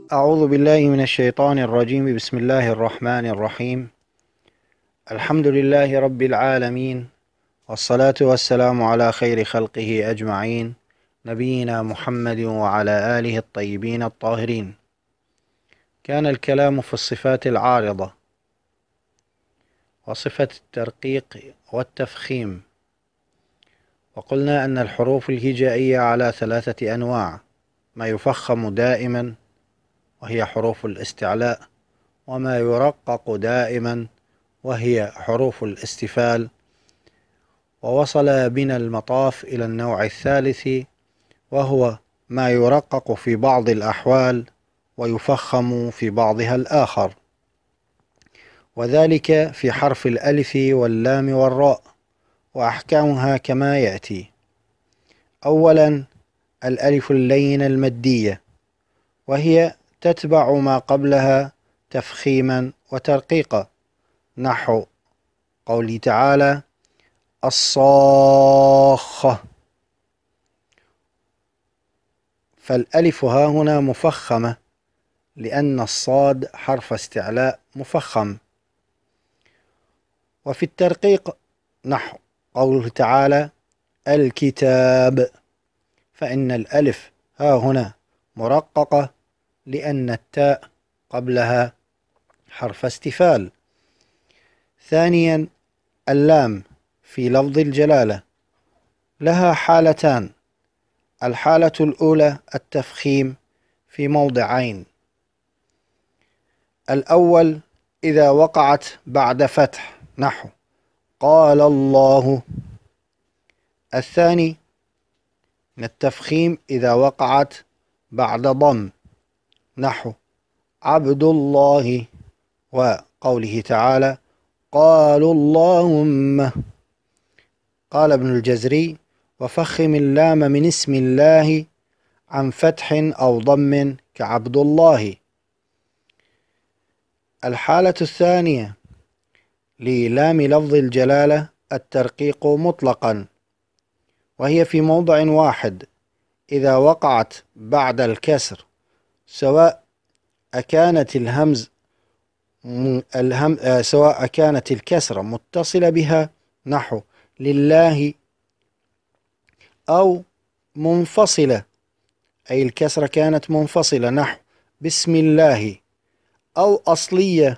أعوذ بالله من الشيطان الرجيم. بسم الله الرحمن الرحيم. الحمد لله رب العالمين، والصلاة والسلام على خير خلقه أجمعين، نبينا محمد وعلى آله الطيبين الطاهرين. كان الكلام في الصفات العارضة وصفة الترقيق والتفخيم، وقلنا أن الحروف الهجائية على 3 أنواع: ما يفخم دائما وهي حروف الاستعلاء، وما يرقق دائما وهي حروف الاستفال، ووصل بنا المطاف إلى النوع الثالث وهو ما يرقق في بعض الأحوال ويفخم في بعضها الآخر، وذلك في حرف الألف واللام والراء، وأحكامها كما يأتي. أولا، الألف اللينة المادية، وهي تتبع ما قبلها تفخيما وترقيقا، نحو قوله تعالى: الصاخة. فالألف ها هنا مفخمة لأن الصاد حرف استعلاء مفخم. وفي الترقيق نحو قوله تعالى: الكتاب، فإن الألف ها هنا مرققة لأن التاء قبلها حرف استفال. ثانيا، اللام في لفظ الجلالة لها حالتان: الحالة الأولى التفخيم في موضعين: الأول إذا وقعت بعد فتح نحو قال الله. الثاني من التفخيم إذا وقعت بعد ضم نحو عبد الله، وقوله تعالى: قالوا اللهم. قال ابن الجزري: وفخم اللام من اسم الله عن فتح أو ضم كعبد الله. الحالة الثانية للام لفظ الجلالة الترقيق مطلقا، وهي في موضع واحد: إذا وقعت بعد الكسر، سواء كانت الكسرة متصلة بها نحو لله، أو منفصلة أي الكسرة كانت منفصلة نحو بسم الله، أو أصلية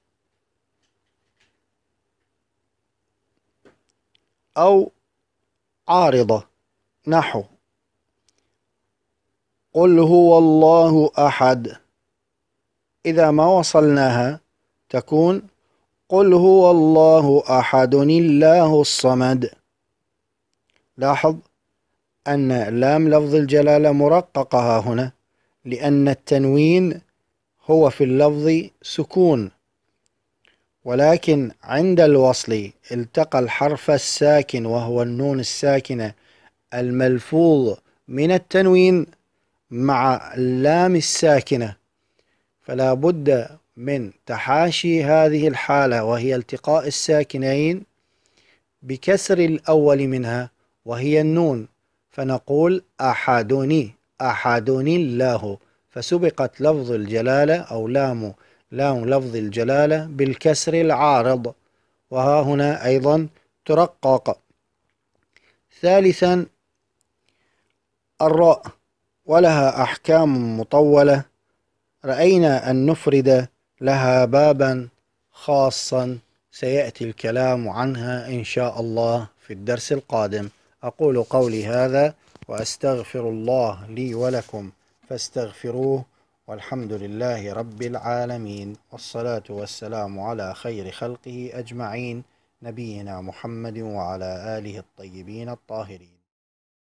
أو عارضة نحو قل هو الله أحد. إذا ما وصلناها تكون قل هو الله أحد الله الصمد. لاحظ أن لام لفظ الجلالة مرققة هنا لأن التنوين هو في اللفظ سكون، ولكن عند الوصل التقى الحرف الساكن وهو النون الساكنة الملفوظ من التنوين مع اللام الساكنة، فلا بد من تحاشي هذه الحالة وهي التقاء الساكنين بكسر الأول منها وهي النون، فنقول أحدني أحدني الله، فسبقت لفظ الجلالة أو لام لفظ الجلالة بالكسر العارض، وها هنا أيضا ترقق. ثالثا، الراء ولها أحكام مطولة، رأينا أن نفرد لها بابا خاصا سيأتي الكلام عنها إن شاء الله في الدرس القادم. أقول قولي هذا وأستغفر الله لي ولكم فاستغفروه، والحمد لله رب العالمين، والصلاة والسلام على خير خلقه أجمعين، نبينا محمد وعلى آله الطيبين الطاهرين.